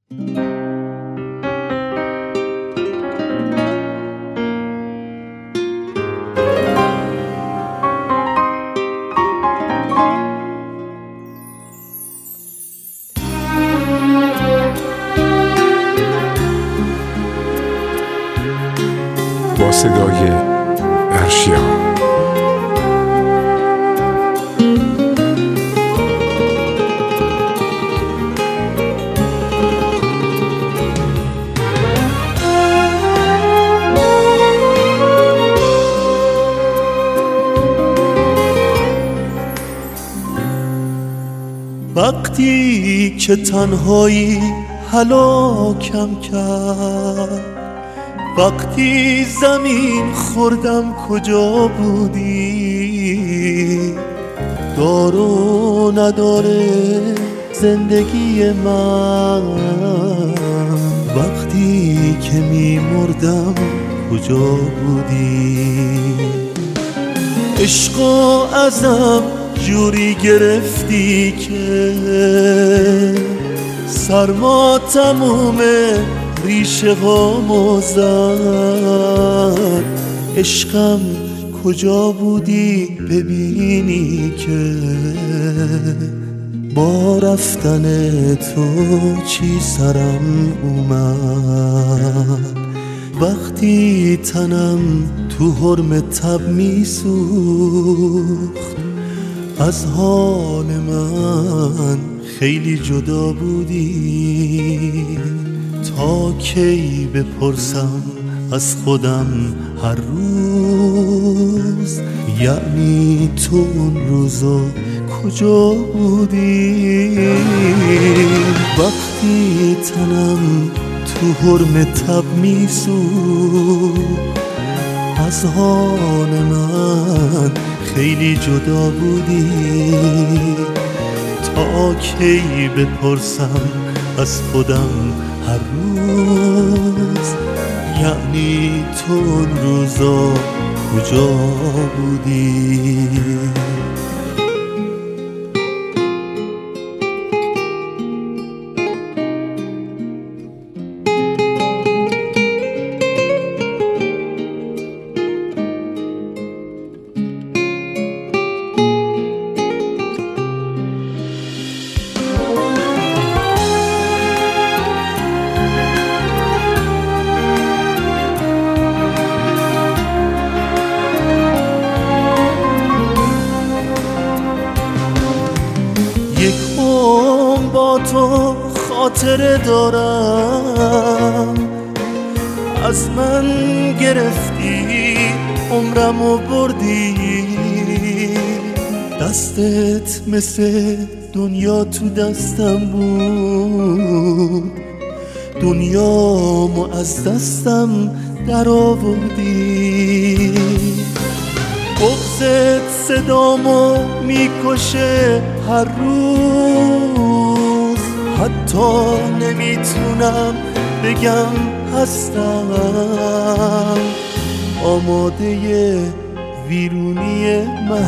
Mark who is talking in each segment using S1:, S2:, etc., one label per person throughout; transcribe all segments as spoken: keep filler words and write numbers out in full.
S1: با صدای ارشیا.
S2: وقتی که تنهایی هلاکم کرد، وقتی زمین خوردم کجا بودی؟ دار و نداره زندگی من، وقتی که میمردم کجا بودی؟ عشقا ازم جوری گرفتی که سرما تموم ریشه هامو زد. عشقم کجا بودی ببینی که با رفتن تو چی سرم اومد؟ وقتی تنم تو حرم تب میسوخت، از حال من خیلی جدا بودی. تا کی بپرسم از خودم هر روز، یعنی تو اون روزا کجا بودی؟ وقتی تنم تو حرم تب میسوخت، از حال من خیلی جدا بودی. تا کی بپرسم از خودم هر روز، یعنی تو اون روزا کجا بودی؟ یک عمر با تو خاطره دارم، از من گرفتی عمرمو بردی. دستت مثل دنیا تو دستم بود، دنیامو از دستم در آوردی. بغضت صدامو میکشه هر روز، حتی نمیتونم بگم هستم. آماده ویرونی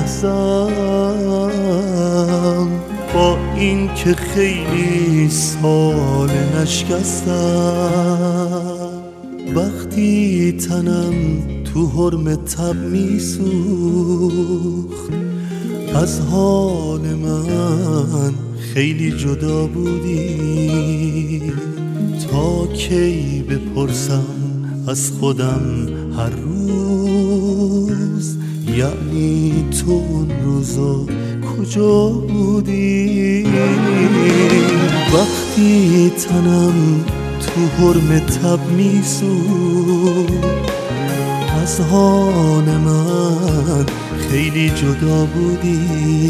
S2: محضم، با این که خیلی سال نشکستم. وقتی تنم تو حرم تب میسوخت، از حال من خیلی جدا بودی. تا کی بپرسم از خودم هر روز، یعنی تو اون روزا کجا بودی؟ وقتی تنم تو حرم تب میسوخت، از حال من خیلی جدا بودی.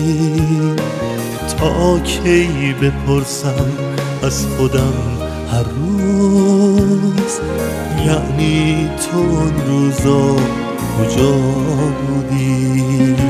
S2: تا کی بپرسم از خودم هر روز، یعنی تو اون روزا کجا بودی؟